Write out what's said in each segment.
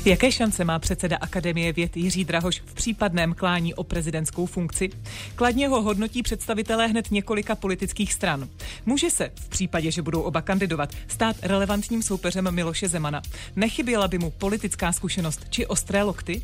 Jaké šance má předseda Akademie věd Jiří Drahoš v případném klání o prezidentskou funkci? Kladně ho hodnotí představitelé hned několika politických stran. Může se, v případě, že budou oba kandidovat, stát relevantním soupeřem Miloše Zemana. Nechyběla by mu politická zkušenost či ostré lokty?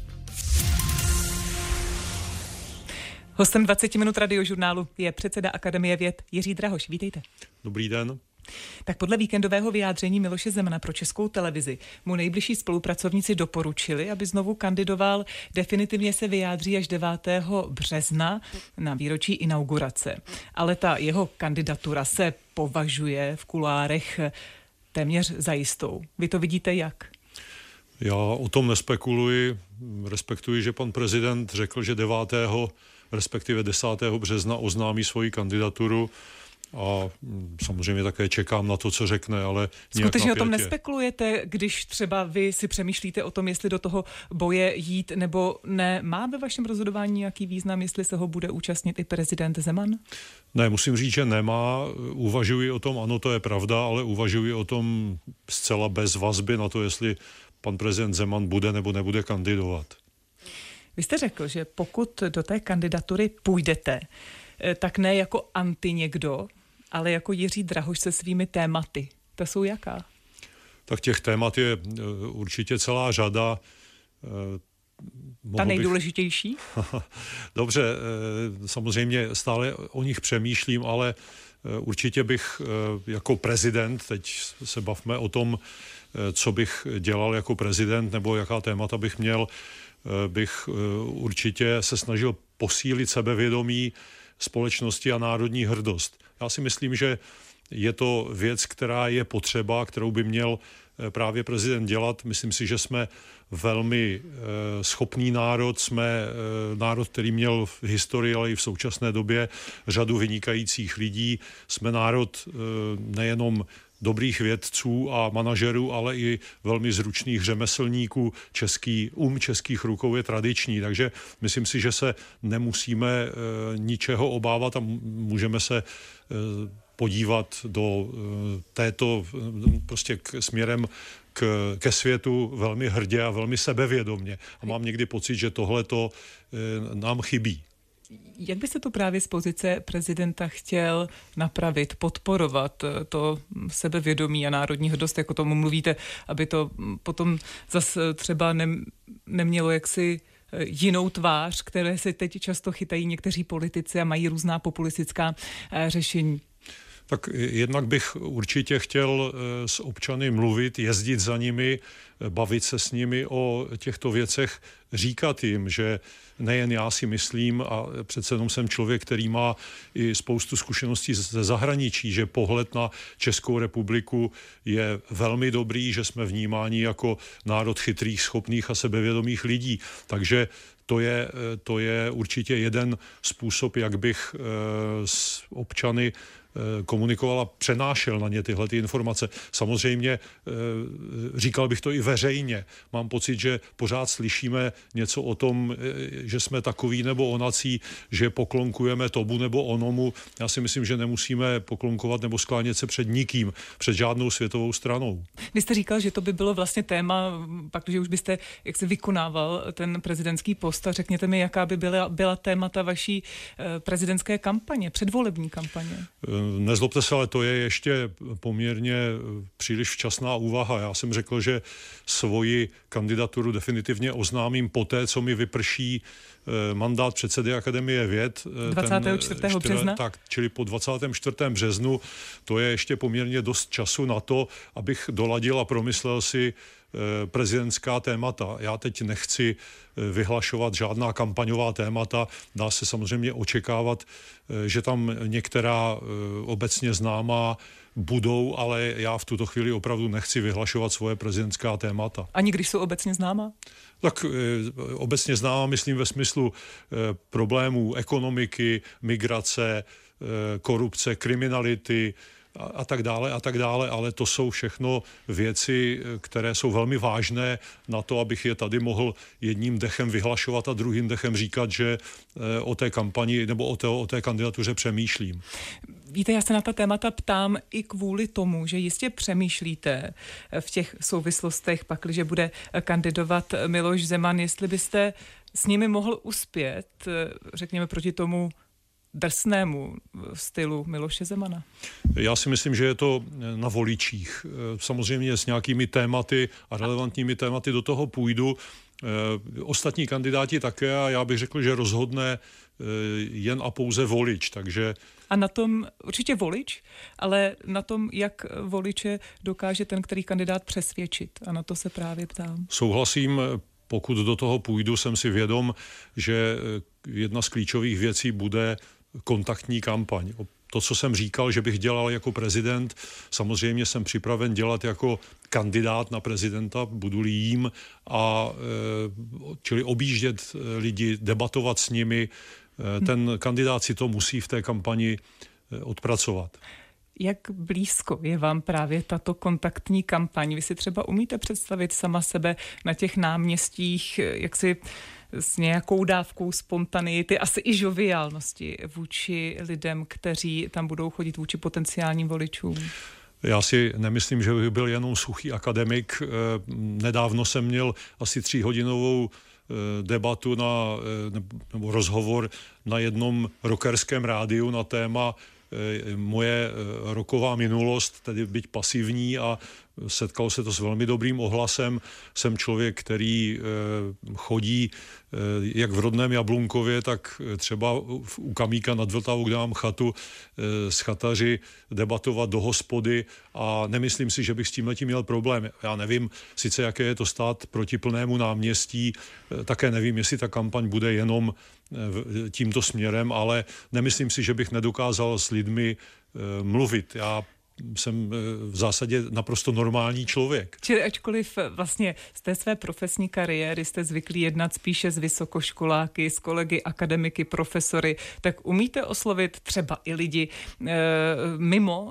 Hostem 20 minut Radiožurnálu je předseda Akademie věd Jiří Drahoš. Vítejte. Dobrý den. Tak podle víkendového vyjádření Miloše Zemana pro Českou televizi mu nejbližší spolupracovníci doporučili, aby znovu kandidoval. Definitivně se vyjádří až 9. března na výročí inaugurace. Ale ta jeho kandidatura se považuje v kuloárech téměř za jistou. Vy to vidíte jak? Já o tom nespekuluji. Respektuji, že pan prezident řekl, že 9. respektive 10. března oznámí svoji kandidaturu. A samozřejmě také čekám na to, co řekne, ale skutečně o tom nespekulujete, když třeba vy si přemýšlíte o tom, jestli do toho boje jít nebo ne? Má ve vašem rozhodování nějaký význam, jestli se ho bude účastnit i prezident Zeman? Ne, musím říct, že nemá. Uvažuji o tom, ano, to je pravda, ale uvažuji o tom zcela bez vazby na to, jestli pan prezident Zeman bude nebo nebude kandidovat. Vy jste řekl, že pokud do té kandidatury půjdete, tak ne jako anti někdo, ale jako Jiří Drahoš se svými tématy. To jsou jaká? Tak těch témat je určitě celá řada. Ta nejdůležitější? Dobře, samozřejmě stále o nich přemýšlím, ale určitě bych jako prezident, teď se bavme o tom, co bych dělal jako prezident nebo jaká témata bych měl, bych určitě se snažil posílit sebevědomí společnosti a národní hrdost. Já si myslím, že je to věc, která je potřeba, kterou by měl právě prezident dělat. Myslím si, že jsme velmi schopný národ, jsme národ, který měl v historii, ale i v současné době řadu vynikajících lidí. Jsme národ nejenom dobrých vědců a manažerů, ale i velmi zručných řemeslníků. Českých rukou je tradiční, takže myslím si, že se nemusíme ničeho obávat a můžeme se podívat do této prostě směrem ke světu velmi hrdě a velmi sebevědomně. A mám někdy pocit, že tohleto nám chybí. Jak byste to právě z pozice prezidenta chtěl napravit, podporovat to sebevědomí a národní hrdost, jako tomu mluvíte, aby to potom zase třeba nemělo jaksi jinou tvář, které se teď často chytají někteří politici a mají různá populistická řešení? Tak jednak bych určitě chtěl s občany mluvit, jezdit za nimi, bavit se s nimi o těchto věcech, říkat jim, že nejen já si myslím, a přece jenom jsem člověk, který má i spoustu zkušeností ze zahraničí, že pohled na Českou republiku je velmi dobrý, že jsme vnímáni jako národ chytrých, schopných a sebevědomých lidí. Takže to je určitě jeden způsob, jak bych s občany komunikoval a přenášel na ně tyhle ty informace. Samozřejmě říkal bych to i veřejně. Mám pocit, že pořád slyšíme něco o tom, že jsme takový nebo onací, že poklonkujeme tomu nebo onomu. Já si myslím, že nemusíme poklonkovat nebo sklánět se před nikým, před žádnou světovou stranou. Vy jste říkal, že to by bylo vlastně téma, pak, že už byste jak se vykonával ten prezidentský post, a řekněte mi, jaká by byla témata vaší prezidentské kampaně, předvolební kampaně. Nezlobte se, ale to je ještě poměrně příliš včasná úvaha. Já jsem řekl, že svoji kandidaturu definitivně oznámím poté, co mi vyprší mandát předsedy Akademie věd. 24. března? Tak, čili po 24. březnu. To je ještě poměrně dost času na to, abych doladil a promyslel si prezidentská témata. Já teď nechci vyhlašovat žádná kampaňová témata. Dá se samozřejmě očekávat, že tam některá obecně známá budou, ale já v tuto chvíli opravdu nechci vyhlašovat svoje prezidentská témata. Ani když jsou obecně známá? Tak obecně známá, myslím ve smyslu problémů ekonomiky, migrace, korupce, kriminality, a tak dále, ale to jsou všechno věci, které jsou velmi vážné na to, abych je tady mohl jedním dechem vyhlašovat a druhým dechem říkat, že o té kampani nebo o té kandidatuře přemýšlím. Víte, já se na ta témata ptám i kvůli tomu, že jistě přemýšlíte v těch souvislostech, pakliže bude kandidovat Miloš Zeman, jestli byste s nimi mohl uspět, řekněme, proti tomu drsnému stylu Miloše Zemana. Já si myslím, že je to na voličích. Samozřejmě s nějakými tématy a relevantními tématy do toho půjdu. Ostatní kandidáti také a já bych řekl, že rozhodne jen a pouze volič, takže... A na tom určitě volič, ale na tom, jak voliče dokáže ten, který kandidát přesvědčit. A na to se právě ptám. Souhlasím, pokud do toho půjdu, jsem si vědom, že jedna z klíčových věcí bude kontaktní kampaň. To, co jsem říkal, že bych dělal jako prezident, samozřejmě jsem připraven dělat jako kandidát na prezidenta, budu-li jím, čili objíždět lidi, debatovat s nimi. Ten kandidát si to musí v té kampani odpracovat. Jak blízko je vám právě tato kontaktní kampaň? Vy si třeba umíte představit sama sebe na těch náměstích, jak si s nějakou dávkou spontaneity, asi i žoviálnosti vůči lidem, kteří tam budou chodit, vůči potenciálním voličům? Já si nemyslím, že bych byl jenom suchý akademik. Nedávno jsem měl asi 3hodinovou debatu nebo rozhovor na jednom rockerském rádiu na téma moje rocková minulost, tedy byť pasivní, a setkalo se to s velmi dobrým ohlasem. Jsem člověk, který chodí jak v rodném Jablunkově, tak třeba u Kamíka nad Vltavou, kde mám chatu, s chataři debatovat do hospody a nemyslím si, že bych s tímhletím měl problém. Já nevím sice, jaké je to stát proti plnému náměstí, také nevím, jestli ta kampaň bude jenom tímto směrem, ale nemyslím si, že bych nedokázal s lidmi mluvit. Já jsem v zásadě naprosto normální člověk. Čili ačkoliv vlastně z té své profesní kariéry jste zvyklí jednat spíše s vysokoškoláky, s kolegy, akademiky, profesory, tak umíte oslovit třeba i lidi mimo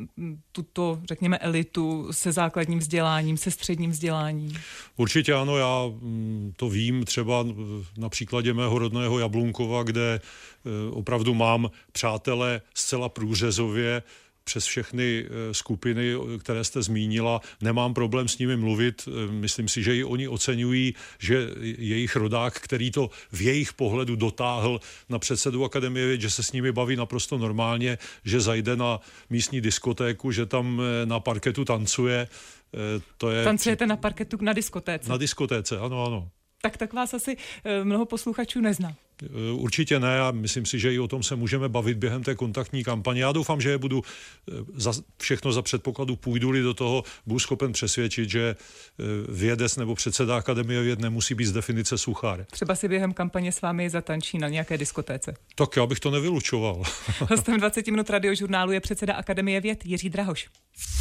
tuto, řekněme, elitu se základním vzděláním, se středním vzděláním? Určitě ano, já to vím třeba na příkladě mého rodného Jablunkova, kde opravdu mám přátele zcela průřezově přes všechny skupiny, které jste zmínila. Nemám problém s nimi mluvit. Myslím si, že i oni oceňují, že jejich rodák, který to v jejich pohledu dotáhl na předsedu Akademie věd, že se s nimi baví naprosto normálně, že zajde na místní diskotéku, že tam na parketu tancuje. Tancujete na parketu na diskotéce? Na diskotéce, ano. Tak vás asi mnoho posluchačů nezná. Určitě ne a myslím si, že i o tom se můžeme bavit během té kontaktní kampaně. Já doufám, že je budu všechno za předpokladu, půjdu-li do toho, budu schopen přesvědčit, že vědec nebo předseda Akademie věd nemusí být z definice suchár. Třeba si během kampaně s vámi zatančí na nějaké diskotéce. Tak já bych to nevylučoval. Hostem 20 minut radiožurnálu je předseda Akademie věd Jiří Drahoš.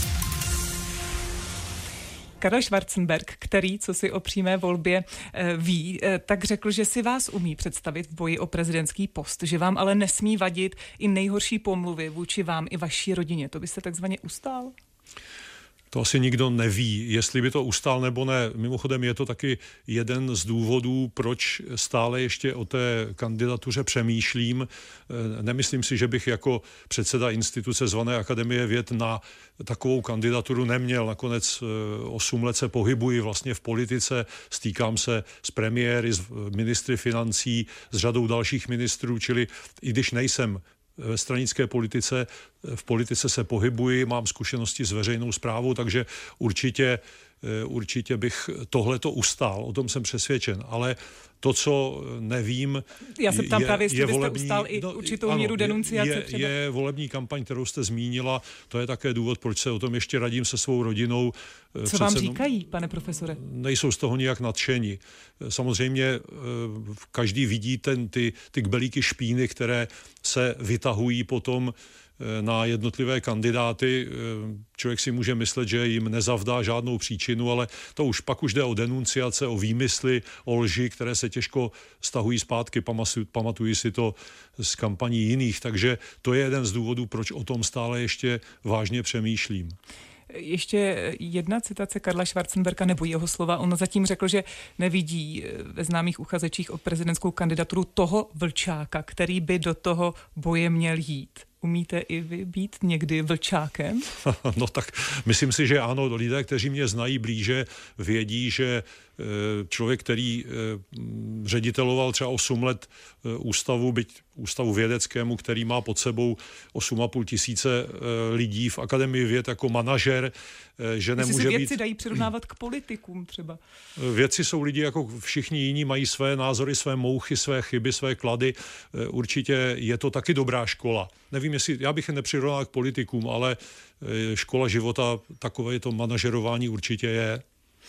Karel Schwarzenberg, který, co si o přímé volbě ví, tak řekl, že si vás umí představit v boji o prezidentský post, že vám ale nesmí vadit i nejhorší pomluvy vůči vám i vaší rodině. To byste takzvaně ustál? To asi nikdo neví, jestli by to ustál nebo ne. Mimochodem je to taky jeden z důvodů, proč stále ještě o té kandidatuře přemýšlím. Nemyslím si, že bych jako předseda instituce zvané Akademie věd na takovou kandidaturu neměl. Nakonec 8 let se pohybuji vlastně v politice, stýkám se s premiéry, s ministry financí, s řadou dalších ministrů, čili i když nejsem ve stranické politice, v politice se pohybuji, mám zkušenosti s veřejnou správou, takže určitě bych tohleto ustál, o tom jsem přesvědčen, ale to, co nevím, já se ptám právě, jestli byste volební, ustál i určitou míru denunciace třeba. Je volební kampaň, kterou jste zmínila, to je také důvod, proč se o tom ještě radím se svou rodinou. Co vám říkají, pane profesore? Nejsou z toho nijak nadšení. Samozřejmě každý vidí ty kbelíky špíny, které se vytahují potom na jednotlivé kandidáty. Člověk si může myslet, že jim nezavdá žádnou příčinu, ale to už pak už jde o denunciace, o výmysly, o lži, které se těžko stahují zpátky. Pamatují si to z kampaní jiných. Takže to je jeden z důvodů, proč o tom stále ještě vážně přemýšlím. Ještě jedna citace Karla Schwarzenberga nebo jeho slova. On zatím řekl, že nevidí ve známých uchazečích o prezidentskou kandidaturu toho vlčáka, který by do toho boje měl jít. Umíte i vy být někdy vlčákem? No tak myslím si, že ano, lidé, kteří mě znají blíže, vědí, že člověk, který řediteloval třeba 8 let ústavu vědeckému, který má pod sebou 8,5 tisíce lidí v Akademii věd jako manažer, že nemůže být... vědci dají přirovnávat k politikům třeba. Vědci jsou lidi jako všichni jiní, mají své názory, své mouchy, své chyby, své klady. Určitě je to taky dobrá škola. Nevím, jestli, já bych je nepřirovnal k politikům, ale škola života, takové to manažerování určitě je.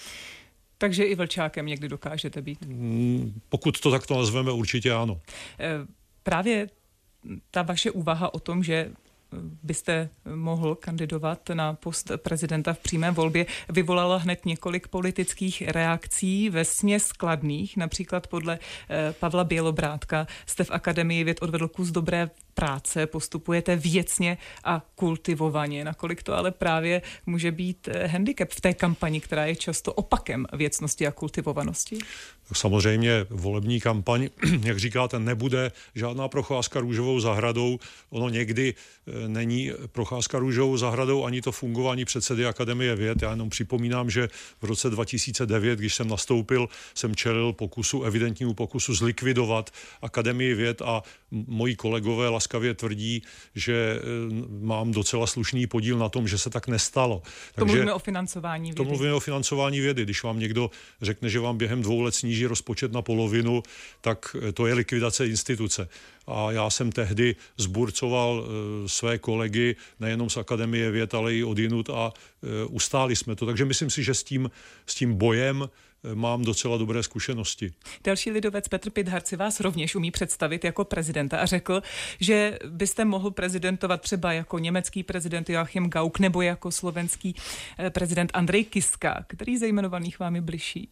Takže i vlčákem někdy dokážete být? Pokud to takto nazveme, určitě ano. Právě ta vaše úvaha o tom, že byste mohl kandidovat na post prezidenta v přímé volbě, vyvolala hned několik politických reakcí, vesměs kladných. Například podle Pavla Bělobrádka jste v Akademii věd odvedl kus dobré práce, postupujete věcně a kultivovaně. Nakolik to ale právě může být handicap v té kampani, která je často opakem věcnosti a kultivovanosti? Samozřejmě volební kampaň, jak říkáte, nebude žádná procházka růžovou zahradou. Ono někdy není procházka růžovou zahradou ani to fungování předsedy Akademie věd. Já jenom připomínám, že v roce 2009, když jsem nastoupil, jsem čelil evidentnímu pokusu zlikvidovat Akademii věd a moji kolegové laskavě tvrdí, že mám docela slušný podíl na tom, že se tak nestalo. To mluvíme o financování vědy. To mluvíme o financování vědy. Když vám někdo řekne, že vám během 2 let sníží rozpočet na polovinu, tak to je likvidace instituce. A já jsem tehdy zburcoval své kolegy nejenom z Akademie věd, ale i odjinud a ustáli jsme to. Takže myslím si, že s tím bojem mám docela dobré zkušenosti. Další lidovec Petr Pithart si vás rovněž umí představit jako prezidenta a řekl, že byste mohl prezidentovat třeba jako německý prezident Joachim Gauck nebo jako slovenský prezident Andrej Kiska, který ze jmenovaných vám je bližší.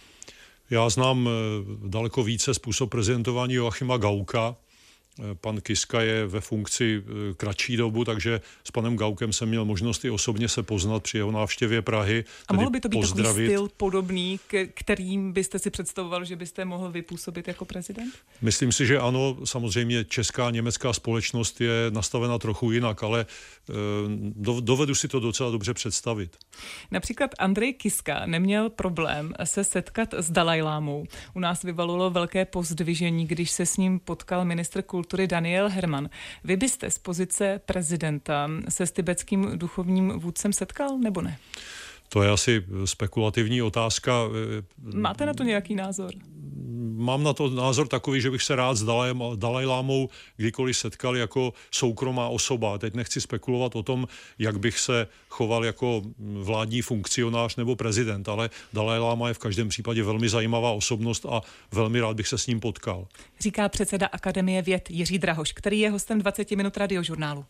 Já znám daleko více způsob prezidentování Joachima Gaucka. Pan Kiska je ve funkci kratší dobu, takže s panem Gauckem jsem měl možnost i osobně se poznat při jeho návštěvě Prahy. A mohl by to být takový styl podobný, kterým byste si představoval, že byste mohl vypůsobit jako prezident? Myslím si, že ano. Samozřejmě česká a německá společnost je nastavena trochu jinak, ale dovedu si to docela dobře představit. Například Andrej Kiska neměl problém se setkat s Dalajlámou. U nás vyvalilo velké pozdvižení, když se s ním potkal ministr kultury Daniel Herman. Vy byste z pozice prezidenta se s tibetským duchovním vůdcem setkal, nebo ne? To je asi spekulativní otázka. Máte na to nějaký názor? Mám na to názor takový, že bych se rád s Dalajlámou kdykoliv setkal jako soukromá osoba. Teď nechci spekulovat o tom, jak bych se choval jako vládní funkcionář nebo prezident, ale Dalajláma je v každém případě velmi zajímavá osobnost a velmi rád bych se s ním potkal. Říká předseda Akademie věd Jiří Drahoš, který je hostem 20 minut Radiožurnálu.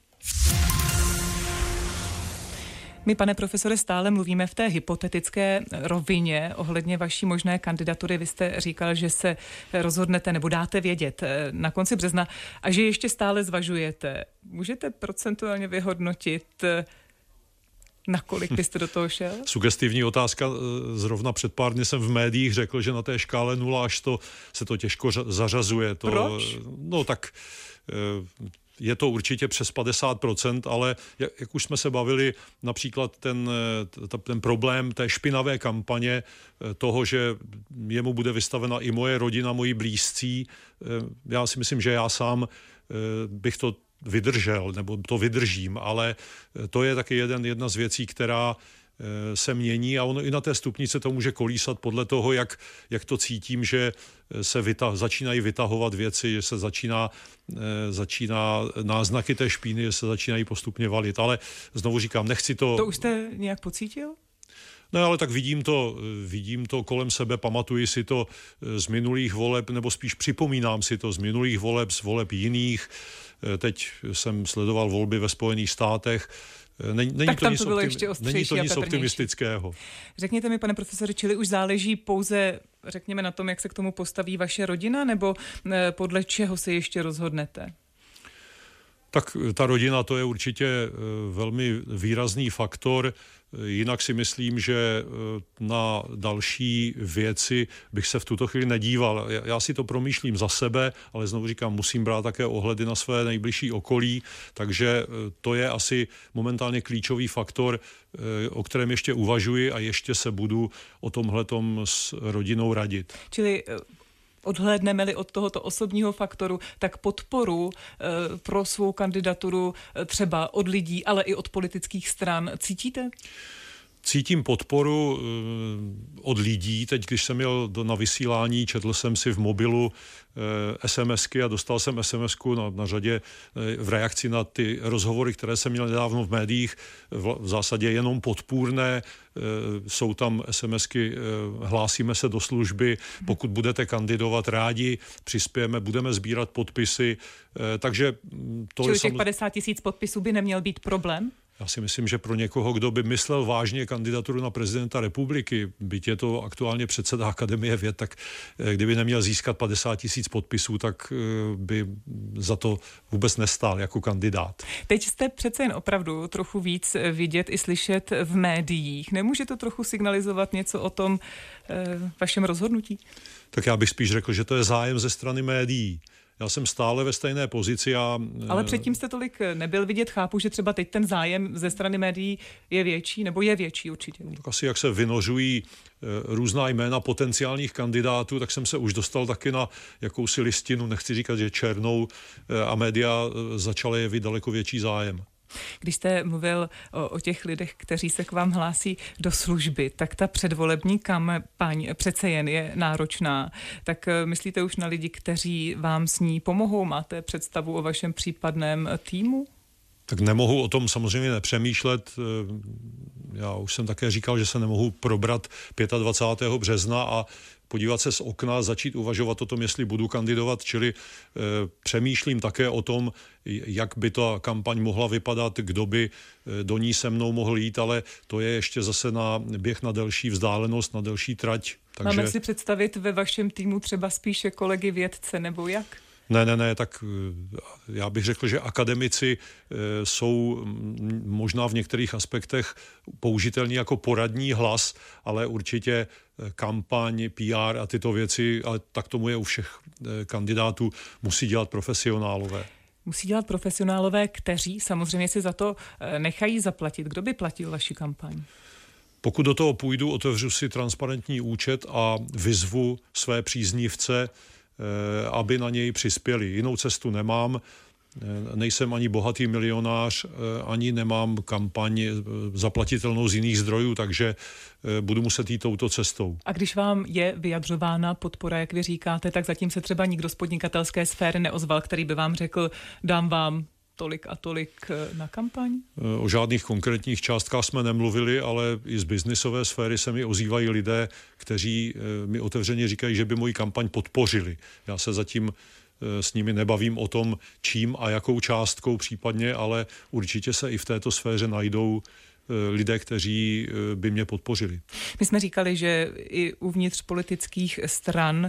My, pane profesore, stále mluvíme v té hypotetické rovině ohledně vaší možné kandidatury. Vy jste říkal, že se rozhodnete nebo dáte vědět na konci března a že ještě stále zvažujete. Můžete procentuálně vyhodnotit, nakolik byste do toho šel? Sugestivní otázka. Zrovna před pár dny jsem v médiích řekl, že na té škále 0 až 100 se to těžko zařazuje. Proč? No tak... Je to určitě přes 50%, ale jak už jsme se bavili, například ten problém té špinavé kampaně, toho, že jemu bude vystavena i moje rodina, moji blízcí, já si myslím, že já sám bych to vydržel, nebo to vydržím, ale to je taky jedna z věcí, která se mění a ono i na té stupnice to může kolísat podle toho, jak to cítím, že se začínají vytahovat věci, že se začíná náznaky té špíny, že se začínají postupně valit. Ale znovu říkám, nechci to... To už jste nějak pocítil? No ale tak vidím to kolem sebe, pamatuji si to z minulých voleb, nebo spíš připomínám si to z minulých voleb, z voleb jiných. Teď jsem sledoval volby ve Spojených státech. Není to nic optimistického. Řekněte mi, pane profesore, čili už záleží pouze, řekněme, na tom, jak se k tomu postaví vaše rodina, nebo podle čeho se ještě rozhodnete? Tak ta rodina, to je určitě velmi výrazný faktor. Jinak si myslím, že na další věci bych se v tuto chvíli nedíval. Já si to promýšlím za sebe, ale znovu říkám, musím brát také ohledy na své nejbližší okolí, takže to je asi momentálně klíčový faktor, o kterém ještě uvažuji a ještě se budu o tomhletom s rodinou radit. Čili odhlédneme-li od tohoto osobního faktoru, tak podporu pro svou kandidaturu třeba od lidí, ale i od politických stran cítíte? Cítím podporu od lidí. Teď, když jsem jel na vysílání, četl jsem si v mobilu SMSky a dostal jsem SMSku na řadě v reakci na ty rozhovory, které jsem měl nedávno v médiích, v zásadě jenom podpůrné. Jsou tam SMSky, hlásíme se do služby, pokud budete kandidovat, rádi přispějeme, budeme sbírat podpisy. Takže to čili těch 50 000 podpisů by neměl být problém? Já si myslím, že pro někoho, kdo by myslel vážně kandidaturu na prezidenta republiky, byť je to aktuálně předseda Akademie věd, tak kdyby neměl získat 50 000 podpisů, tak by za to vůbec nestál jako kandidát. Teď jste přece jen opravdu trochu víc vidět i slyšet v médiích. Nemůže to trochu signalizovat něco o tom vašem rozhodnutí? Tak já bych spíš řekl, že to je zájem ze strany médií. Já jsem stále ve stejné pozici. Ale předtím jste tolik nebyl vidět. Chápu, že třeba teď ten zájem ze strany médií je větší, nebo je větší určitě. Tak asi jak se vynořují různá jména potenciálních kandidátů, tak jsem se už dostal taky na jakousi listinu, nechci říkat, že černou, a média začaly jevit daleko větší zájem. Když jste mluvil o těch lidech, kteří se k vám hlásí do služby, tak ta předvolební kampaň přece jen je náročná. Tak myslíte už na lidi, kteří vám s ní pomohou? Máte představu o vašem případném týmu? Tak nemohu o tom samozřejmě nepřemýšlet. Já už jsem také říkal, že se nemohu probrat 25. března a podívat se z okna, začít uvažovat o tom, jestli budu kandidovat, čili přemýšlím také o tom, jak by ta kampaň mohla vypadat, kdo by do ní se mnou mohl jít, ale to je ještě zase na běh na delší vzdálenost, na delší trať. Takže... Máme si představit ve vašem týmu třeba spíše kolegy vědce, nebo jak? Ne, tak já bych řekl, že akademici jsou možná v některých aspektech použitelní jako poradní hlas, ale určitě kampaň, PR a tyto věci, ale tak tomu je u všech kandidátů, musí dělat profesionálové. Musí dělat profesionálové, kteří samozřejmě si za to nechají zaplatit. Kdo by platil vaši kampaň? Pokud do toho půjdu, otevřu si transparentní účet a vyzvu své příznivce, aby na něj přispěli. Jinou cestu nemám, nejsem ani bohatý milionář, ani nemám kampaň zaplatitelnou z jiných zdrojů, takže budu muset jít touto cestou. A když vám je vyjadřována podpora, jak vy říkáte, tak zatím se třeba nikdo z podnikatelské sféry neozval, který by vám řekl, dám vám tolik a tolik na kampaň? O žádných konkrétních částkách jsme nemluvili, ale i z biznisové sféry se mi ozývají lidé, kteří mi otevřeně říkají, že by moji kampaň podpořili. Já se zatím s nimi nebavím o tom, čím a jakou částkou případně, ale určitě se i v této sféře najdou lidé, kteří by mě podpořili. My jsme říkali, že i uvnitř politických stran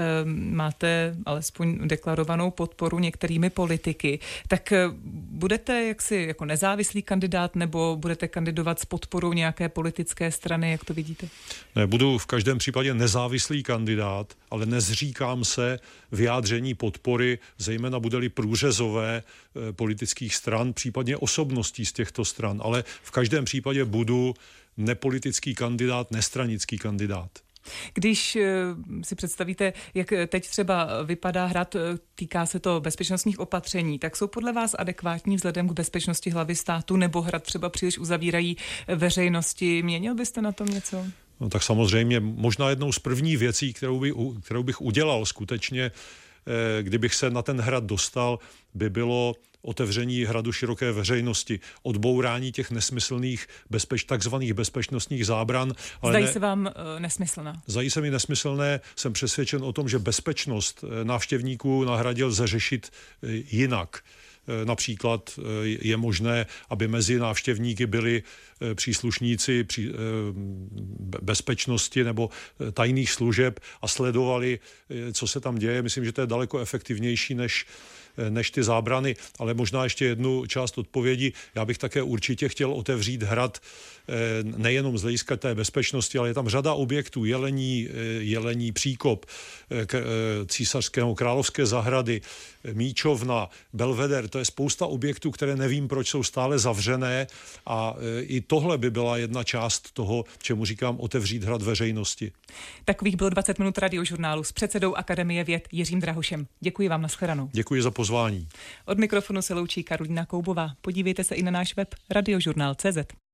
máte alespoň deklarovanou podporu některými politiky. Tak budete jaksi jako nezávislý kandidát nebo budete kandidovat s podporou nějaké politické strany, jak to vidíte? Ne, budu v každém případě nezávislý kandidát, ale nezříkám se vyjádření podpory, zejména bude-li průřezové politických stran, případně osobností z těchto stran, ale v každém případě budu nepolitický kandidát, nestranický kandidát. Když si představíte, jak teď třeba vypadá hrad, týká se to bezpečnostních opatření, tak jsou podle vás adekvátní vzhledem k bezpečnosti hlavy státu, nebo hrad třeba příliš uzavírají veřejnosti? Měnil byste na tom něco? No, tak samozřejmě možná jednou z prvních věcí, kterou bych udělal skutečně, kdybych se na ten hrad dostal, by bylo otevření hradu široké veřejnosti, odbourání těch nesmyslných takzvaných bezpečnostních zábran. Zdají se vám nesmyslná? Zdají se mi nesmyslné. Jsem přesvědčen o tom, že bezpečnost návštěvníků na hradě lze řešit jinak. Například je možné, aby mezi návštěvníky byli příslušníci bezpečnosti nebo tajných služeb a sledovali, co se tam děje. Myslím, že to je daleko efektivnější, než než ty zábrany. Ale možná ještě jednu část odpovědi. Já bych také určitě chtěl otevřít hrad nejenom z hlediska té bezpečnosti, ale je tam řada objektů, Jelení příkop, císařského královské zahrady, Míčovna, Belveder, to je spousta objektů, které nevím, proč jsou stále zavřené a i tohle by byla jedna část toho, čemu říkám otevřít hrad veřejnosti. Takových bylo 20 minut Radiožurnálu s předsedou Akademie věd Jiřím Drahušem. Děkuji vám, nashledanou. Děkuji za pozvání. Od mikrofonu se loučí Karolína Koubová. Podívejte se i na náš web radiožurnál.cz.